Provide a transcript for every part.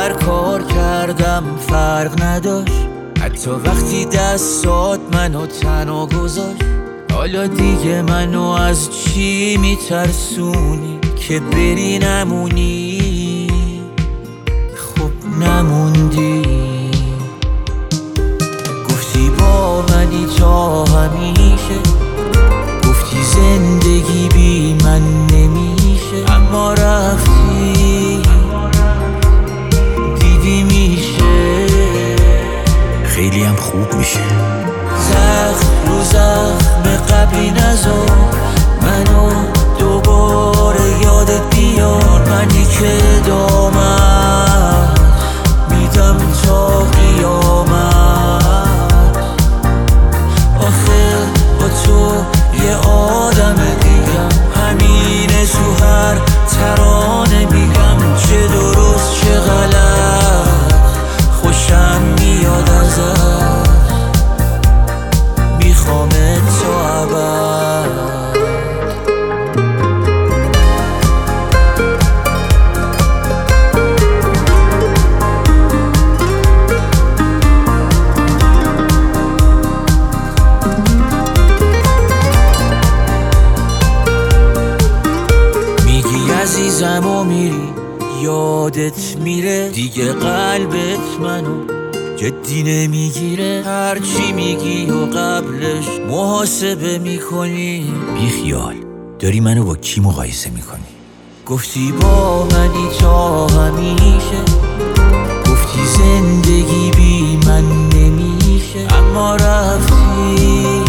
هر کار کردم فرق نداشت، حتی وقتی دستات منو تنها گذاشت. حالا دیگه منو از چی میترسونی که بری نمونی؟ خب نموندی. گفتی با منی تا همیشه، گفتی زندگی بی من نمیشه، اما رفتی دیدی میشه، خیلی هم خوب میشه. زخم رو زخم قبلی نذار منو دوباره یادت بیار، منی که دامت میدم تا قیامت. آخه با تو یه آدم دیگم، همینه تو هر ترانه میگم، چه درست چه غلط خوشم میاد ازت، میخوامت تا ابد. میگی عزیزم و میری، یادت میره دیگه، قلبت منو جدی نمیگیره. هرچی میگی و قبلش محاسبه میکنی، بیخیال داری منو با کی مقایسه میکنی؟ گفتی با منی تا همیشه، گفتی زندگی بی من نمیشه، اما رفتی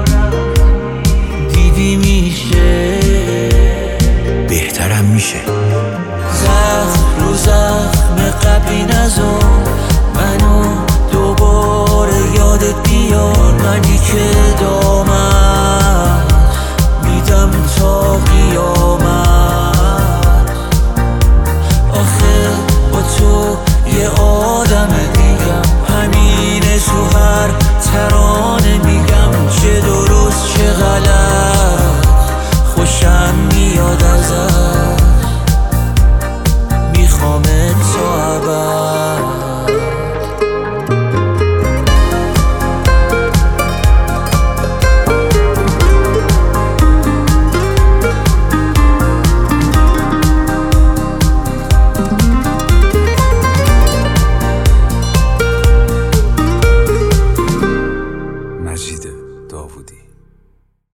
دیدی میشه، بهترم میشه. زخم رو زخم قبلی نذار منو دوباره یادت بیار، منی که دامت